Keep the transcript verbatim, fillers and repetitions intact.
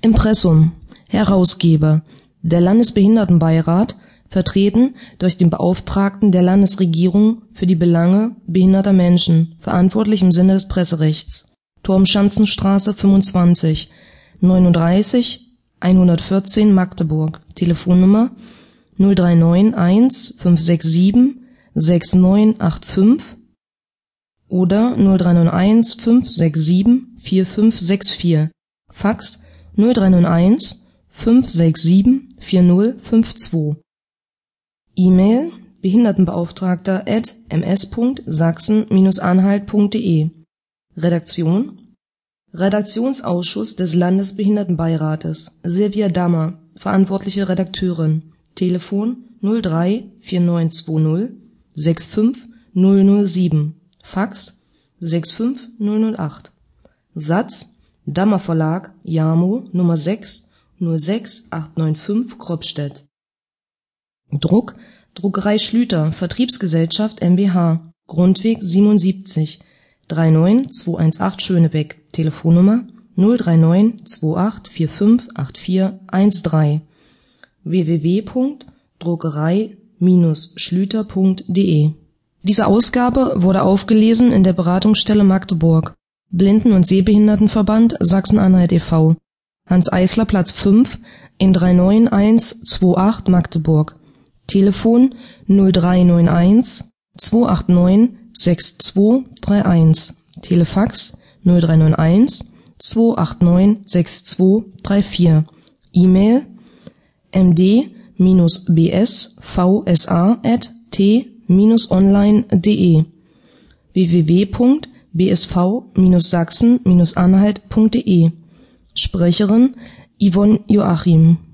Impressum. Herausgeber: der Landesbehindertenbeirat, vertreten durch den Beauftragten der Landesregierung für die Belange behinderter Menschen, verantwortlich im Sinne des Presserechts. Turmschanzenstraße fünfundzwanzig, neununddreißig hundertvierzehn Magdeburg. Telefonnummer null drei neun eins fünf sechs sieben sechs neun acht fünf oder null drei neun eins fünf sechs sieben vier fünf sechs vier. Fax null drei neun eins fünf sechs sieben vier null fünf zwei. E-Mail behindertenbeauftragter at m s punkt sachsen Bindestrich anhalt punkt d e. Redaktion: Redaktionsausschuss des Landesbehindertenbeirates. Silvia Dammer, verantwortliche Redakteurin. Telefon null drei vier neun zwei null sechs fünf null null sieben. Fax sechs fünf null null acht. Satz: Dammer Verlag, Jamo, Nummer sechs null sechs acht neun fünf, Grobstedt. Druck: Druckerei Schlüter, Vertriebsgesellschaft mbH, Grundweg siebenundsiebzig, neun zwei eins acht Schönebeck. Telefonnummer null drei neun zwei acht vier fünf acht vier eins drei. w w w punkt druckerei Bindestrich schlüter punkt d e. Diese Ausgabe wurde aufgelesen in der Beratungsstelle Magdeburg. Blinden- und Sehbehindertenverband Sachsen-Anhalt e V. Hans-Eisler-Platz fünf in drei neun eins zwei acht Magdeburg. Telefon null drei neun eins zwei acht neun sechs zwei drei eins. Telefax null drei neun eins zwei acht neun sechs zwei drei vier. E-Mail m d b s v s a at t online punkt d e. w w w punkt b s v Sachsen Bindestrich anhalt punkt d e. Sprecherin Yvonne Joachim.